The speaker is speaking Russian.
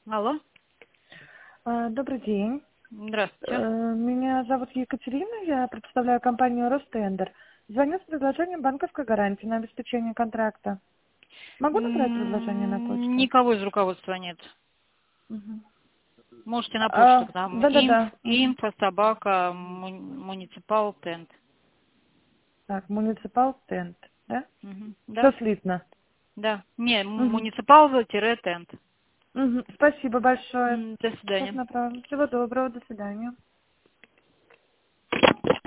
Алло, Добрый день. здравствуйте. Меня зовут Екатерина, я представляю компанию Ростендер. Звоню с предложением банковской гарантии на обеспечение контракта. Могу направить предложение на почту? Никого из руководства нет. Мгм. Можете на почту к нам. Да-да-да. Мгм. Info собака муниципал тент. Так, муниципал тент, да? Все Да? слитно. Да. Не, Мгм. муниципал-тент. Мгм. Спасибо большое. До Сейчас свидания. направим. Всего доброго, до свидания.